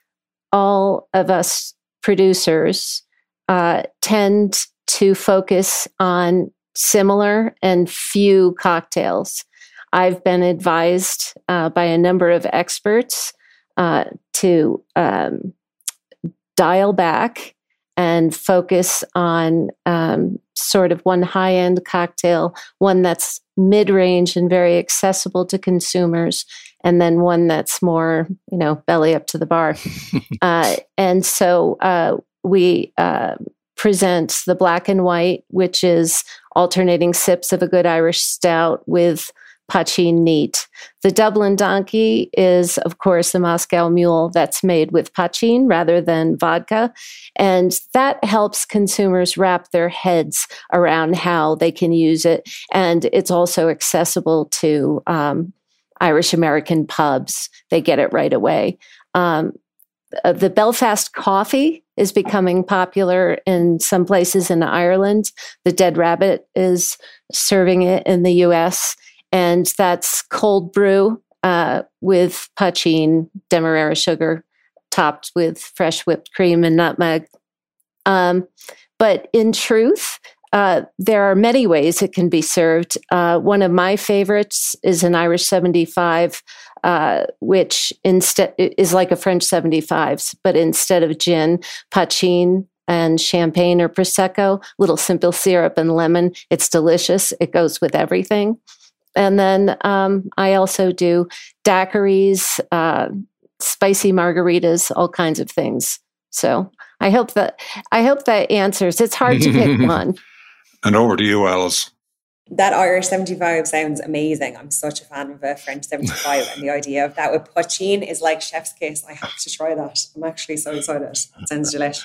all of us producers uh, tend to focus on similar and few cocktails. I've been advised uh, by a number of experts uh, to um, dial back and focus on um, sort of one high-end cocktail, one that's mid-range and very accessible to consumers, and then one that's more, you know, belly up to the bar. uh, and so uh, we uh, present the black and white, which is alternating sips of a good Irish stout with Poitín neat. The Dublin Donkey is, of course, the Moscow Mule that's made with poitín rather than vodka. And that helps consumers wrap their heads around how they can use it. And it's also accessible to um, Irish American pubs. They get it right away. Um, the Belfast coffee is becoming popular in some places in Ireland. The Dead Rabbit is serving it in the U S, and that's cold brew uh, with poitín, demerara sugar, topped with fresh whipped cream and nutmeg. Um, but in truth, uh, there are many ways it can be served. Uh, one of my favorites is an Irish seventy-five, uh, which instead is like a French seventy-five, but instead of gin, poitín and champagne or prosecco, little simple syrup and lemon. It's delicious. It goes with everything. And then um, I also do daiquiris, uh, spicy margaritas, all kinds of things. So I hope that I hope that answers. It's hard to pick one. And over to you, Alice. That Irish seventy-five sounds amazing. I'm such a fan of a French seventy-five, and the idea of that with poitín is like chef's kiss. I have to try that. I'm actually so excited. It sounds delicious.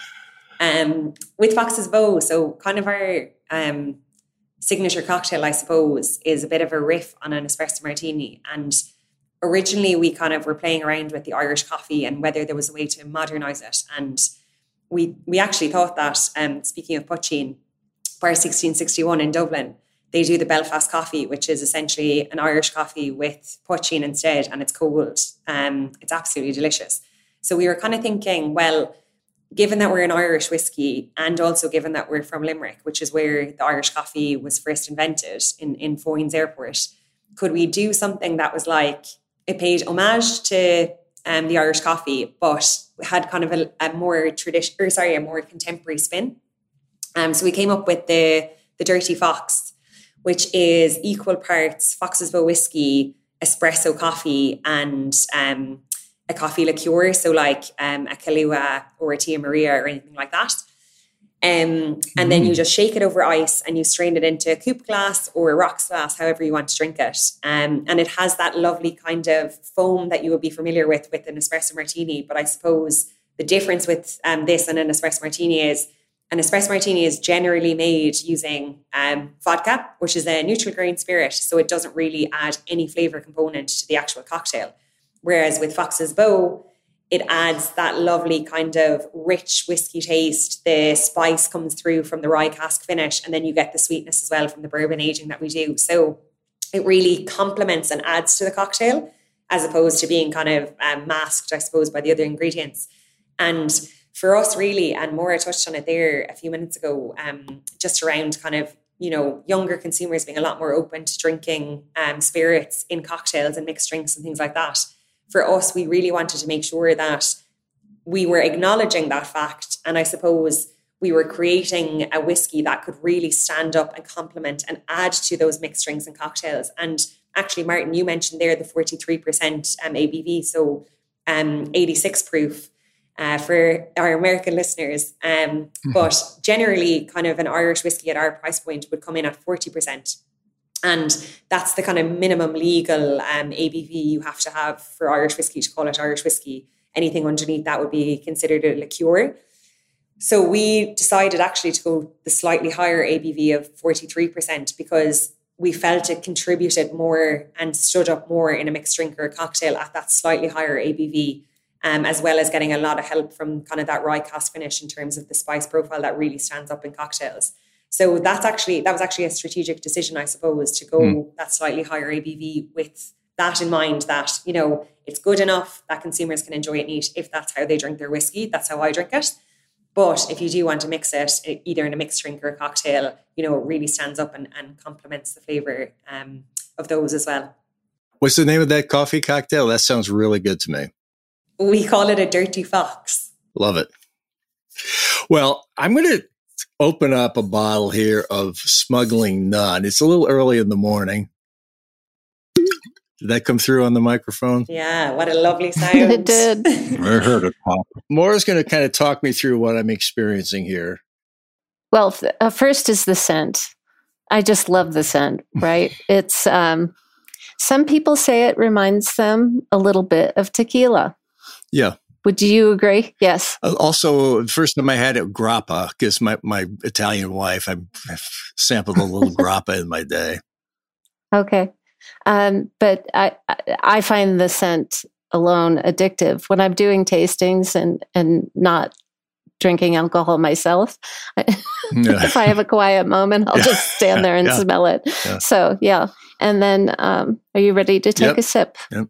Um, with Fox's Bow, so kind of our um, signature cocktail, I suppose, is a bit of a riff on an espresso martini. And originally we kind of were playing around with the Irish coffee and whether there was a way to modernize it. And we we actually thought that, um, speaking of poitín, Bar sixteen sixty-one in Dublin, they do the Belfast coffee, which is essentially an Irish coffee with poitín instead, and it's cold. Um, it's absolutely delicious. So we were kind of thinking, well, given that we're an Irish whiskey and also given that we're from Limerick, which is where the Irish coffee was first invented in, in Foynes Airport, could we do something that was like, it paid homage to um, the Irish coffee, but had kind of a, a more tradition, or sorry, a more contemporary spin. Um, so we came up with the the Dirty Fox, which is equal parts Fox's Bow whiskey, espresso coffee, and um, a coffee liqueur. So like um, a Kahlua or a Tia Maria or anything like that. Um, and mm. then you just shake it over ice and you strain it into a coupe glass or a rocks glass, however you want to drink it. Um, and it has that lovely kind of foam that you would be familiar with with an espresso martini. But I suppose the difference with um, this and an espresso martini is an espresso martini is generally made using um, vodka, which is a neutral grain spirit. So it doesn't really add any flavor component to the actual cocktail. Whereas with Fox's Bow, it adds that lovely kind of rich whiskey taste. The spice comes through from the rye cask finish, and then you get the sweetness as well from the bourbon aging that we do. So it really complements and adds to the cocktail as opposed to being kind of um, masked, I suppose, by the other ingredients. And for us, really, and Maura touched on it there a few minutes ago, um, just around kind of, you know, younger consumers being a lot more open to drinking um, spirits in cocktails and mixed drinks and things like that. For us, we really wanted to make sure that we were acknowledging that fact. And I suppose we were creating a whiskey that could really stand up and complement and add to those mixed drinks and cocktails. And actually, Martin, you mentioned there the forty-three percent um, A B V, so um, eighty-six proof. Uh, for our American listeners. Um, mm-hmm. But generally, kind of an Irish whiskey at our price point would come in at forty percent. And that's the kind of minimum legal um, A B V you have to have for Irish whiskey to call it Irish whiskey. Anything underneath that would be considered a liqueur. So we decided actually to go the slightly higher A B V of forty-three percent because we felt it contributed more and stood up more in a mixed drink or a cocktail at that slightly higher A B V. Um, as well as getting a lot of help from kind of that rye cask finish in terms of the spice profile that really stands up in cocktails. So that's actually, that was actually a strategic decision, I suppose, to go mm. that slightly higher A B V with that in mind that, you know, it's good enough that consumers can enjoy it neat if that's how they drink their whiskey. That's how I drink it. But if you do want to mix it, either in a mixed drink or a cocktail, you know, it really stands up and, and complements the flavour um, of those as well. What's the name of that coffee cocktail? That sounds really good to me. We call it a Dirty Fox. Love it. Well, I'm going to open up a bottle here of Smuggling Nun. It's a little early in the morning. Did that come through on the microphone? Yeah, what a lovely sound. It did. I heard it pop. Maura's going to kind of talk me through what I'm experiencing here. Well, th- uh, first is the scent. I just love the scent, right? It's, um, some people say it reminds them a little bit of tequila. Yeah. Would you agree? Yes. Uh, Also, the first time I had it, grappa, because my, my Italian wife, I sampled a little grappa in my day. Okay. Um, but I, I find the scent alone addictive. When I'm doing tastings and, and not drinking alcohol myself, Yeah. if I have a quiet moment, I'll Yeah. just stand there and Yeah. smell it. Yeah. So, yeah. And then, um, are you ready to take Yep. a sip? Yep.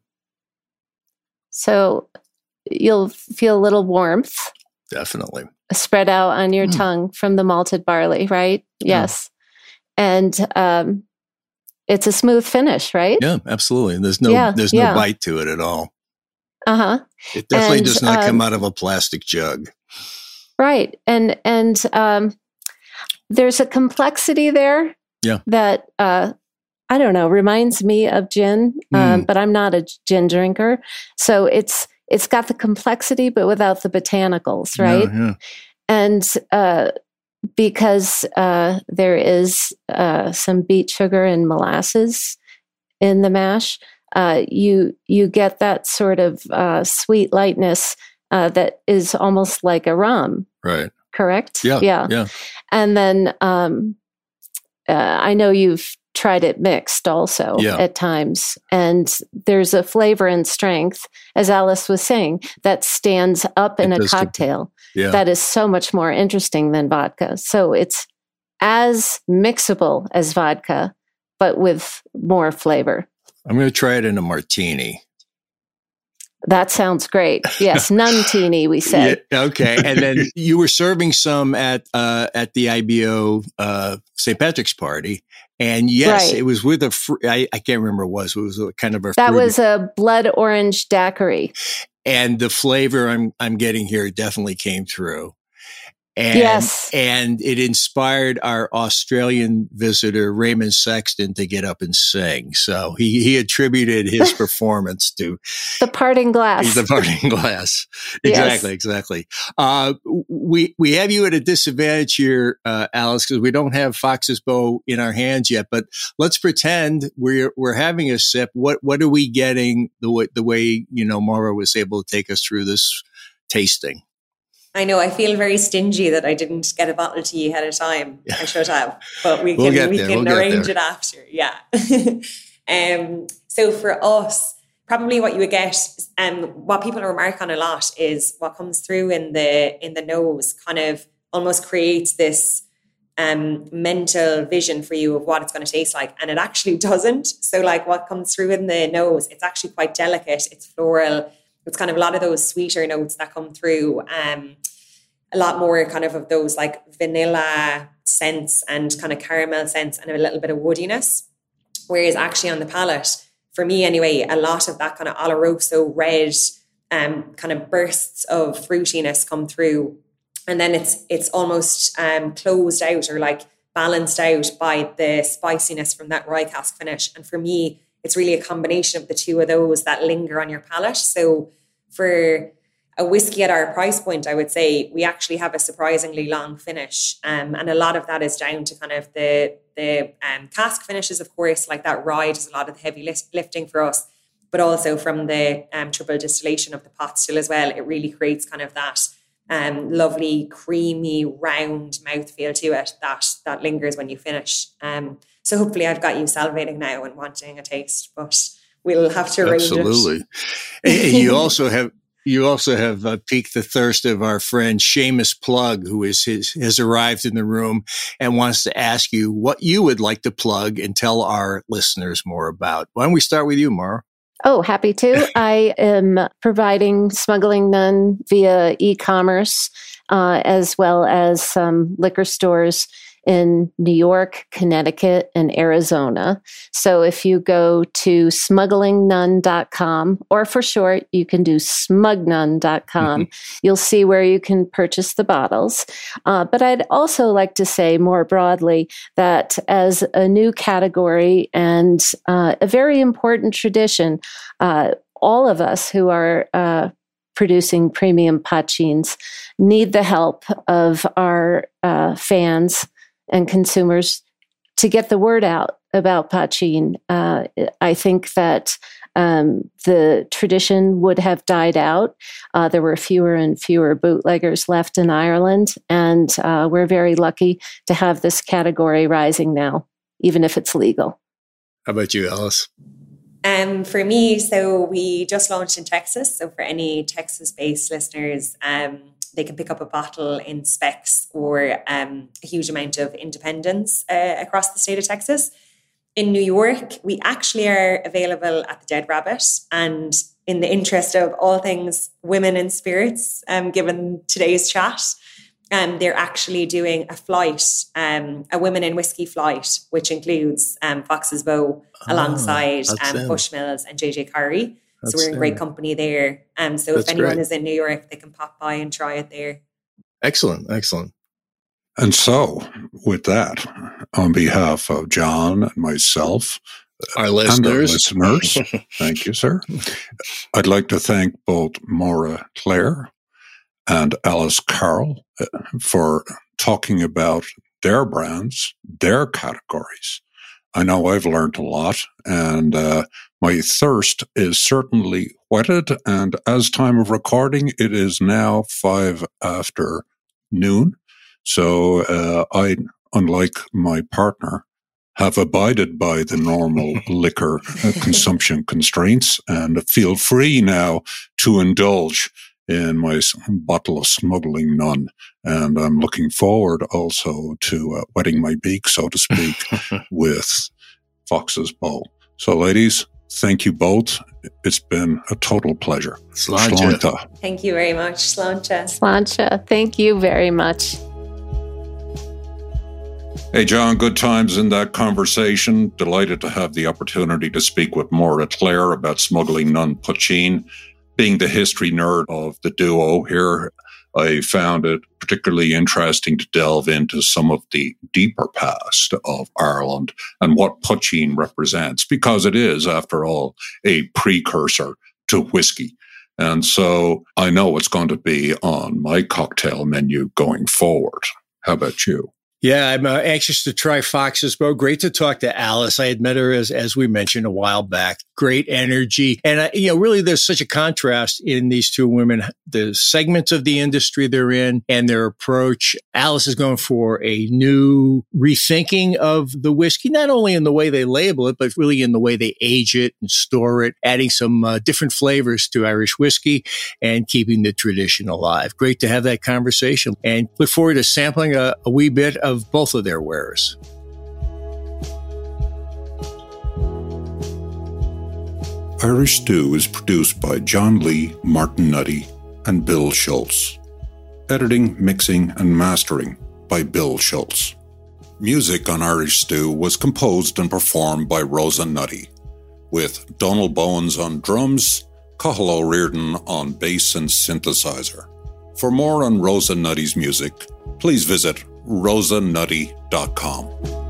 So you'll feel a little warmth Definitely. spread out on your Mm. tongue from the malted barley, right? Yeah. Yes. And um, it's a smooth finish, right? Yeah, absolutely. There's no Yeah, there's yeah. no bite to it at all. Uh-huh. It definitely And, does not come um, out of a plastic jug. Right. And and um, there's a complexity there Yeah. that uh, I don't know, reminds me of gin, um, but I'm not a gin drinker. So it's it's got the complexity, but without the botanicals, right? Yeah, yeah. And uh, because uh, there is uh, some beet sugar and molasses in the mash, uh, you you get that sort of uh, sweet lightness uh, that is almost like a rum, Right. correct? Yeah. yeah. Yeah. And then um, uh, I know you've tried it mixed also Yeah. at times, and there's a flavor and strength, as Alice was saying, that stands up in It a does. cocktail Yeah. that is so much more interesting than vodka. So it's as mixable as vodka, but with more flavor. I'm going to try it in a martini. That sounds great. Yes, nuntini, we say. Yeah, okay. And then you were serving some at uh, at the I B O uh, Saint Patrick's party. And yes, Right. it was with a, fr- I, I can't remember what it was. It was a kind of a That fruity- was a blood orange daiquiri. and the flavor I'm I'm getting here definitely came through. And, Yes. and it inspired our Australian visitor, Raymond Sexton, to get up and sing. So he, he attributed his performance to The parting glass. the parting glass. Yes. Exactly, exactly. Uh, we we have you at a disadvantage here, uh, Alice, because we don't have Fox's Bow in our hands yet. But let's pretend we're we're having a sip. What what are we getting? The way the way you know Maura was able to take us through this tasting. I know, I feel very stingy that I didn't get a bottle to you ahead of time. I should have, but we We'll can get we there, can we'll get arrange there. it after. Yeah. um. So for us, probably what you would get, um, what people remark on a lot is what comes through in the in the nose. Kind of almost creates this um mental vision for you of what it's going to taste like, and it actually doesn't. So like what comes through in the nose, it's actually quite delicate. It's floral. It's kind of a lot of those sweeter notes that come through. Um, a lot more kind of of those like vanilla scents and kind of caramel scents and a little bit of woodiness. Whereas actually on the palate, for me anyway, a lot of that kind of Oloroso red um, kind of bursts of fruitiness come through. And then it's it's almost um, closed out or like balanced out by the spiciness from that rye cask finish. And for me, it's really a combination of the two of those that linger on your palate. So for a whiskey at our price point, I would say we actually have a surprisingly long finish. Um, and a lot of that is down to kind of the, the um, cask finishes, of course, like that rye does a lot of the heavy lift, lifting for us, but also from the um, triple distillation of the pot still as well. It really creates kind of that um, lovely, creamy, round mouthfeel to it that, that lingers when you finish. Um, so hopefully I've got you salivating now and wanting a taste, but we'll have to arrange it. Absolutely. And you also have You also have uh, piqued the thirst of our friend Seamus Plug, who is his, has arrived in the room and wants to ask you what you would like to plug and tell our listeners more about. Why don't we start with you, Maura? Oh, happy to. I am providing Smuggling Nun via e-commerce, uh, as well as some liquor stores in New York, Connecticut, and Arizona. So if you go to smuggling nun dot com, or for short, you can do smug nun dot com, mm-hmm. you'll see where you can purchase the bottles. Uh, but I'd also like to say more broadly that as a new category and uh, a very important tradition, uh, all of us who are uh, producing premium poachines need the help of our uh, fans and consumers to get the word out about poachine. Uh, I think that um, the tradition would have died out. Uh, there were fewer and fewer bootleggers left in Ireland, and uh, we're very lucky to have this category rising now, even if it's legal. How about you, Alice? Um, for me, so we just launched in Texas. So for any Texas-based listeners, um, they can pick up a bottle in Specs or um, a huge amount of Independence uh, across the state of Texas. In New York, we actually are available at the Dead Rabbit. And in the interest of all things women and spirits, um, given today's chat, um, they're actually doing a flight, um, a women in whiskey flight, which includes um, Fox's Bow alongside oh, um, Bushmills and J J Carey. That's so we're in great it. company there. Um, so that's if anyone great. is in New York, they can pop by and try it there. Excellent, excellent. And so, with that, on behalf of John and myself, our listeners, and our listeners thank you, sir. I'd like to thank both Maura Claire and Alice Carroll for talking about their brands, their categories. I know I've learned a lot, and uh, my thirst is certainly whetted. And as time of recording, it is now five after noon. So uh, I, unlike my partner, have abided by the normal liquor consumption constraints and feel free now to indulge in my bottle of Smuggling Nun. And I'm looking forward also to uh, wetting my beak, so to speak, with Fox's Bow. So, ladies, thank you both. It's been a total pleasure. Slánta. Thank you very much. Slánta. Slánta. Thank you very much. Hey, John, good times in that conversation. Delighted to have the opportunity to speak with Maura Claire about Smuggling Nun Poachine. Being the history nerd of the duo here, I found it particularly interesting to delve into some of the deeper past of Ireland and what poachine represents, because it is, after all, a precursor to whiskey. And so I know it's going to be on my cocktail menu going forward. How about you? Yeah, I'm uh, anxious to try Fox's Bow. Great to talk to Alice. I had met her, as as we mentioned, a while back. Great energy. And, uh, you know, really there's such a contrast in these two women, the segments of the industry they're in and their approach. Alice is going for a new rethinking of the whiskey, not only in the way they label it, but really in the way they age it and store it, adding some uh, different flavors to Irish whiskey and keeping the tradition alive. Great to have that conversation, and look forward to sampling a, a wee bit of both of their wares. Irish Stew is produced by John Lee, Martin Nutty, and Bill Schultz. Editing, mixing, and mastering by Bill Schultz. Music on Irish Stew was composed and performed by Rosa Nutty, with Donald Bowens on drums, Cathal O'Riordan on bass and synthesizer. For more on Rosa Nutty's music, please visit rosa nutty dot com.